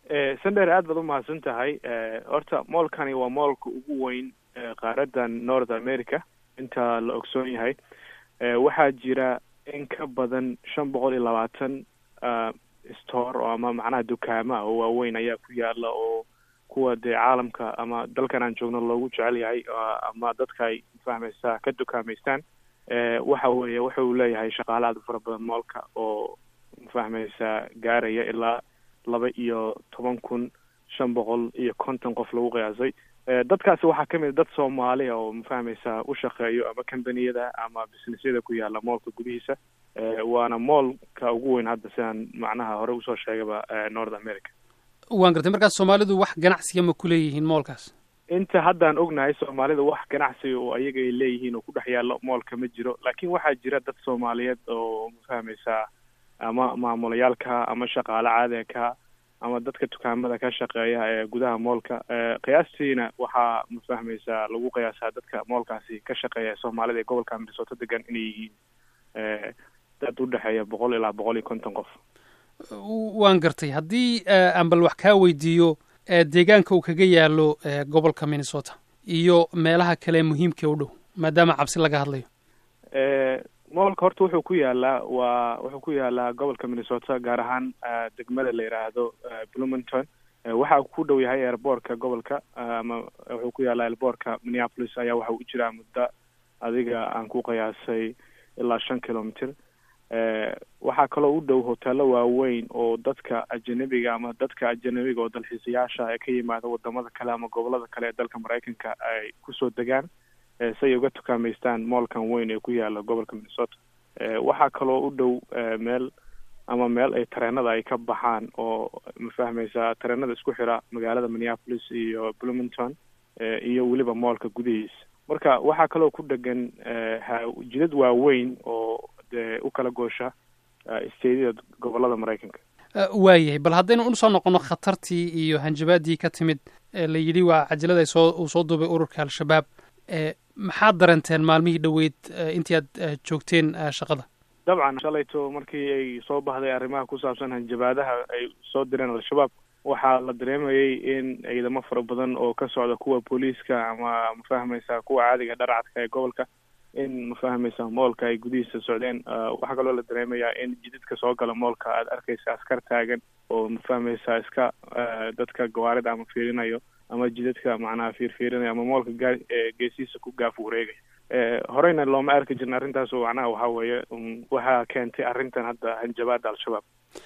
Sandher aad baad u mahadsan tahay. Horta moolkani waa moolka ugu weyn qaaradan North America inta la ogsoon yahay. Waxaa jira in ka badan 520 store oo ama macnaha dukaama oo waaweyn ayaa ku yaala oo kuwa dee caalamka ama dalkan aan joogno loogu jecel yahay ama dadka ay fahmaysaa ka dukaamaystaan. Waxa weeye wuxuu leeyahay shaqaale aad u fara badan moolka oo fahmaysaa gaaraya ilaa 12,550 qof lagu qiyaasay. Dadkaasi waxaa ka mid dad Soomaali oo fahmaysaa u shaqeeyo ama kambaniyada ama businessyada ku yaala moolka gudihiisa. Waana moolka ugu weyn hadda sidaan macnaha hore usoo sheegaba North America. Waan gartay markaas Soomaalidu wax ganacsiga ma ku leeyihiin moolkaas? Inta haddaan ognahay Soomaalidu wax ganacsi oo ayaga ay leeyihiin oo ku dhex yaalo moolka ma jiro, laakiin waxaa jira dad Soomaaliyeed oo fahmaysaa ama maamulayaalka ama shaqaale caadiga ama dadka dukaamada ka shaqeeya ee gudaha moolka. Qiyaastiina waxaa fahmaysaa lagu qiyaasaa dadka moolkaasi ka shaqeeya Soomaalida ee gobolka Minnesota degan inay yihiin dad u dhexeeya 100 ilaa 150 qof. Waan gartay haddii aan bal wax kaa weydiiyo deegaanka uu kaga yaalo gobolka Minnesota iyo meelaha kale muhiimka u dhow maadaama cabsi laga hadlayo. moolka horta wuxuu ku yaalaa gobolka Minnesota gaar ahaan degmada la yiraahdo Bloomington. Waxa ku dhow yahay airportka gobolka ama wuxuu ku yaalaa airportka Minneapolis ayaa waxa uu jira muddo adiga aan ku qiyaasay ilaa 5 kilomitir. Waxaa kaloo u dhow hoteelo waaweyn oo dadka ajnabiga oo dalxiisayaasha ay ka yimaada wadamada kale ama gobolada kale ee dalka Mareykanka ay ku soo degaan say uga tukaamaystaan moolkan weyn ee ku yaala gobolka Minnesota. Waxaa kaloo u dhow meel ay tareenada ay ka baxaan oo fahmaysaa tareenada isku xira magaalada Minneapolis iyo Bloomington iyo weliba moolka gudihiisa. Marka waxaa kaloo ku dhagan jidad waaweyn oo u kala goosha isteediyada gobolada Mareykanka. Waayahay bal haddaynu u soo noqono khatartii iyo hanjabaadii ka timid la yidhi waa cajalada soo duubay ururka Al-Shabaab. maxaad daranteen maalmihii dhoweyd intii aad joogteen shaqada? dabcan shalayto markii ay soo baxday arrimaha ku saabsan hanjabaadaha ay soo direen Al-Shabaab waxaa la dareemayay in ciidamo fara badan oo ka socda kuwa booliiska ama fahmaysaa kuwa caadiga dharcadka ee gobolka in fahmaysaa moolka ay gudihiisa socdeen. waxaa kaloo la dareemayaa in jidadka soo gala moolka aad arkaysa askar taagan oo fahmaysaa iska dadka gawaarida ama fiirinayo ama jidadka macnaha fiirinayo ama moolka geesiisa ku gaaf wareegay. horeyna looma arki jirin arrintaas oo macnaha waxaa weeye waxaa keentay arrintan hadda hanjabaada Al-Shabaab.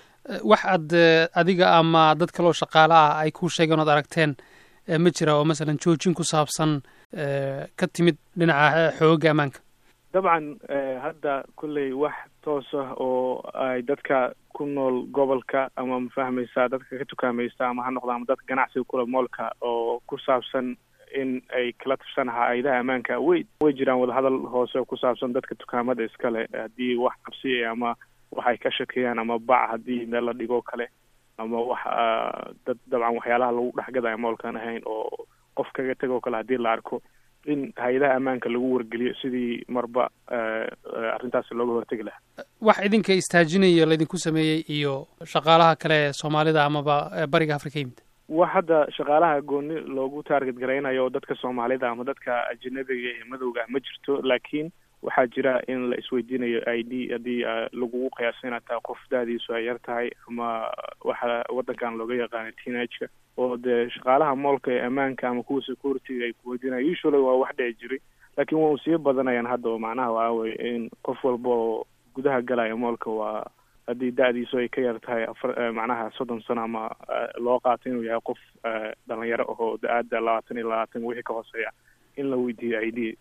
wax aad adiga ama dad kaloo shaqaale ah ay ku sheegeen ood aragteen ma jira oo masalan joojin ku saabsan ka timid dhinaca xoogga ammaanka? dabcan hadda kulley wax toos ah oo ay dadka ku nool gobolka ama fahmaysaa dadka ka tukaamaysta ama ha noqdaan ama dadka ganacsiga kula moolka oo ku saabsan in ay kala tirsan hay'adaha ammaanka way jiraan wadahadal hoose oo ku saabsan dadka dukaamada iskale haddii wax qabsi ama waxay ka shakiyaan ama bac haddii meel la dhigo kale ama wax dad dabcan waxyaalaha lagu dhexgadayo moolkan ahayn oo qof kaga tago kale haddii la arko in hay'adaha ammaanka lagu wargeliyo sidii marba arrintaas looga hortagi lahaa. wax idinka istaajinayo laydinku sameeyey iyo shaqaalaha kale ee Soomaalida amaba bariga Afrika yimid? wax hadda shaqaalaha gooni loogu target gareynayo dadka Soomaalida ama dadka ajnabiga ee madowga ma jirto, laakiin waxaa jira in la isweydiinayo ID haddii lagu qiyaasay inaad tahay qof daadiisu ay yar tahay ama waxa wadankan looga yaqaano teenage-ka oo dee shaqaalaha moolka ee ammaanka ama kuwa security ay ku weydiinayaan. usually waa wax dhici jiray laakiin waa sii badanayaan hadda oo macnaha waa weeye in qof walba oo gudaha galaya moolka waa haddii da'diisu ay ka yar tahay macnaha 30 sano ama loo qaato inuu yahay qof dhalinyaro oo da'ada 20 wixii ka hooseeya in la weydiiyo ID